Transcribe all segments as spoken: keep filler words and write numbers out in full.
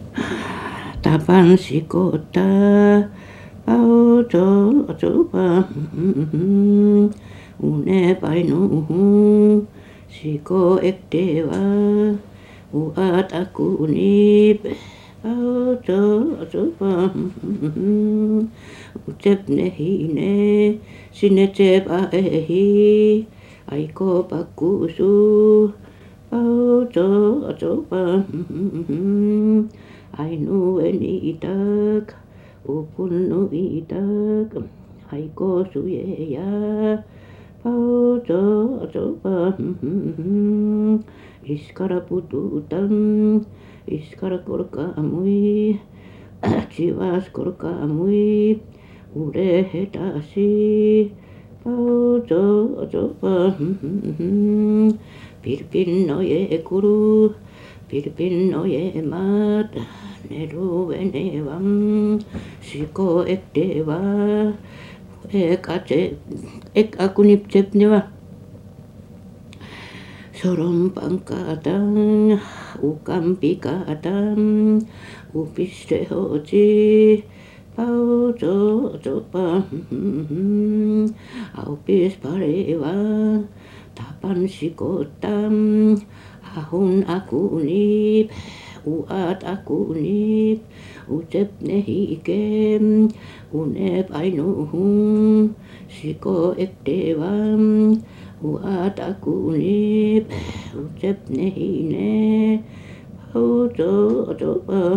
tapan sikota pao cho cho pa une painuhu siko ektewa uat aku nip pao cho cho pa ucep nehine sine cep aehi aiko pakusu pao cho cho pa ainu enitak upunu itak aiko suyeya pao cho cho pa iskara pututan iskara korkamui chivas korkamui ure hetasi pao cho cho pa pirpin noye kuru pirpin noye mat neru venevam siko ektewa ek ace ek akunip cepnewa sorom pangkatang ukam pikatang upiste hoci pao cho cho pa aupis parewa tapan sikotam ahun aku nip uat aku nip ucep nehikem unep ainuhu siko ektevam uat aku nip ucep nehine pao cho cho pa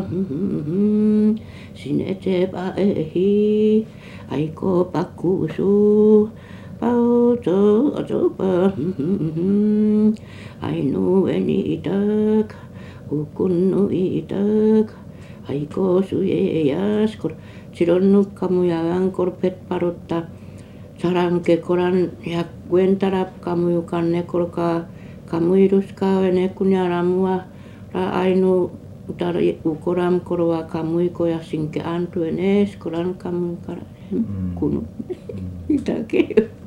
sine cep aehi aiko pakusu pao cho cho pa ainu enitak ukunu itak aiko suyeyas kor cironu kamu yang korpet parotta sarangke koran yak guentarap kamu yukanne korka kamu iruska wene kunyaramua ra ainu utara ukoram korwa kamu iko yasinke antu enes koran kamu kara kunu itake